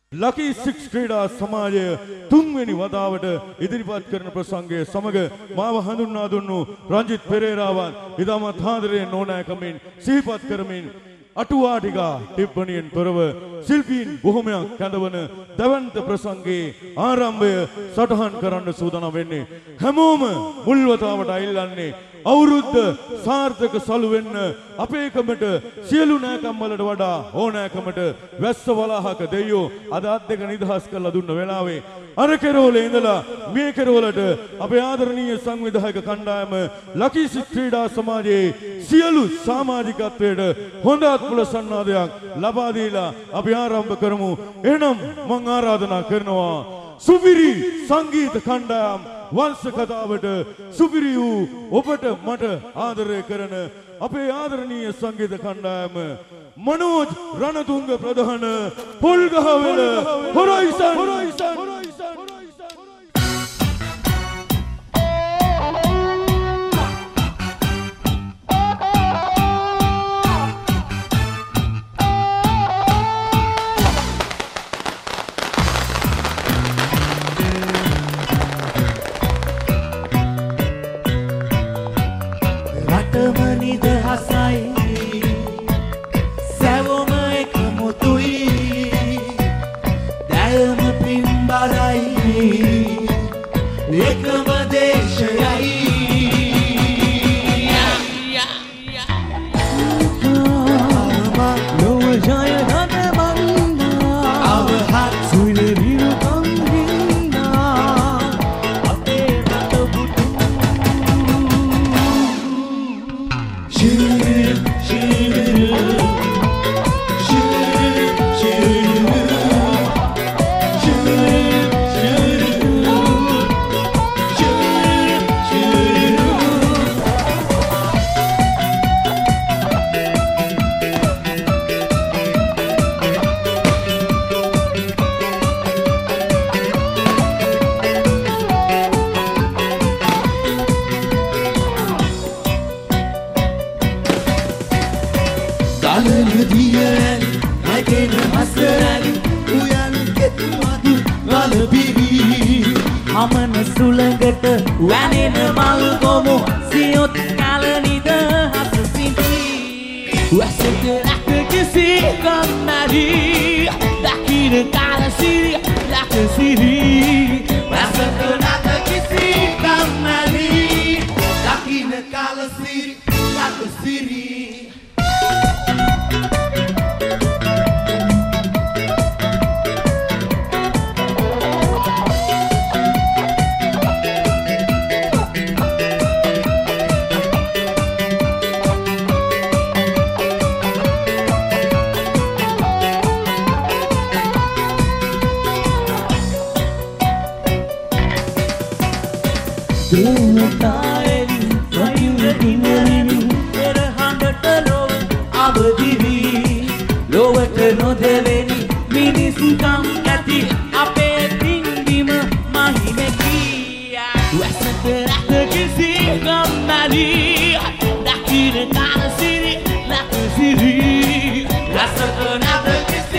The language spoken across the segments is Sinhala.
Lucky 6 ක්‍රීඩා සමාජය තුන්වෙනි වතාවට ඉදිරිපත් කරන ප්‍රසංගයේ සමග මාව හඳුන්වා දුන්නු රංජිත් පෙරේරාවන් ඉතාමත් ආදරයෙන් ඕනෑකමින් සිහිපත් කරමින් අටුවා ටිකා ටිප්පණියෙන් තොරව ශිල්පීන් බොහොමයක් කැඳවන දවන්ත ප්‍රසංගයේ ආරම්භය සටහන් කරන්න සූදානම් වෙන්නේ හැමෝම මුල් වතාවට අයිල්ලන්නේ අවුරුද්ද සාර්ථක සලු වෙන්න අපේකමට සියලු නෑකම් වලට වඩා ඕනෑකමට වැස්ස වලාහක දෙයියෝ අද අත් දෙක නිදහස් කරලා දුන්න වෙලාවේ අර කෙරවලේ ඉඳලා මේ කෙරවලට අපේ ආදරණීය සංවිධායක කණ්ඩායම ලකී ක්‍රීඩා සමාජයේ සියලු සමාජිකත්වයට හොඳත් පුලසන්නාදයක් ලබා දීලා අපි ආරම්භ කරමු. එහෙනම් මම ආරාධනා කරනවා සුපිරි සංගීත කණ්ඩායම් වංශ කතාවට සුපිරි වූ ඔබට මට ආදරය කරන අපේ ආදරණීය සංගීත කණ්ඩායම මනෝජ් රණතුංග ප්‍රධාන Polgahawela horizon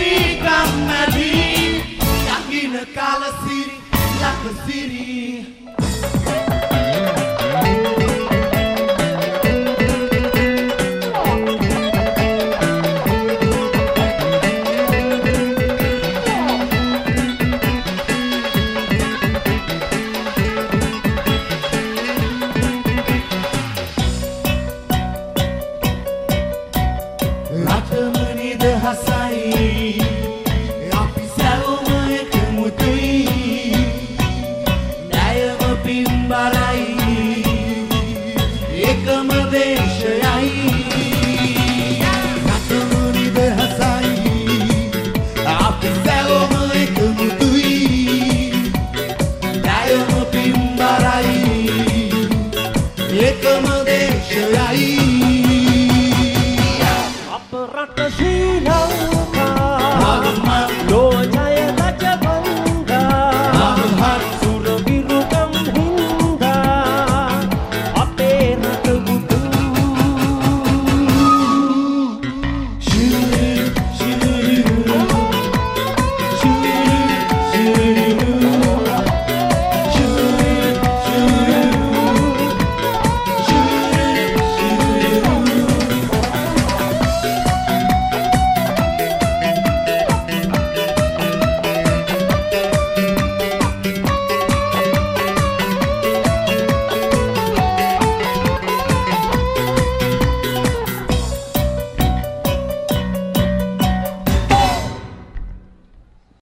City, like a city.